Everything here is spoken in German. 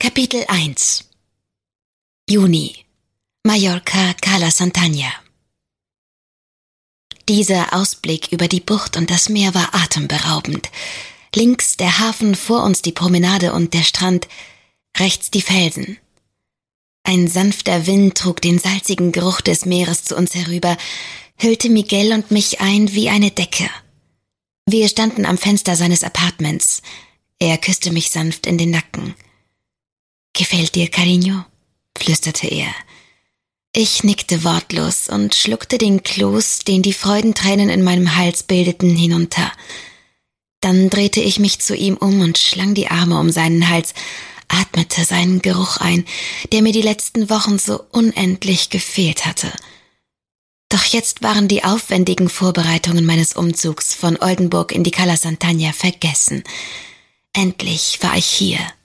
Kapitel 1 Juni Mallorca, Cala Sant'Agna. Dieser Ausblick über die Bucht und das Meer war atemberaubend. Links der Hafen, vor uns die Promenade und der Strand, rechts die Felsen. Ein sanfter Wind trug den salzigen Geruch des Meeres zu uns herüber, hüllte Miguel und mich ein wie eine Decke. Wir standen am Fenster seines Appartements. Er küsste mich sanft in den Nacken. »Gefällt dir, Cariño?« flüsterte er. Ich nickte wortlos und schluckte den Kloß, den die Freudentränen in meinem Hals bildeten, hinunter. Dann drehte ich mich zu ihm um und schlang die Arme um seinen Hals, atmete seinen Geruch ein, der mir die letzten Wochen so unendlich gefehlt hatte. Doch jetzt waren die aufwendigen Vorbereitungen meines Umzugs von Oldenburg in die Cala Sant'Agna vergessen. Endlich war ich hier.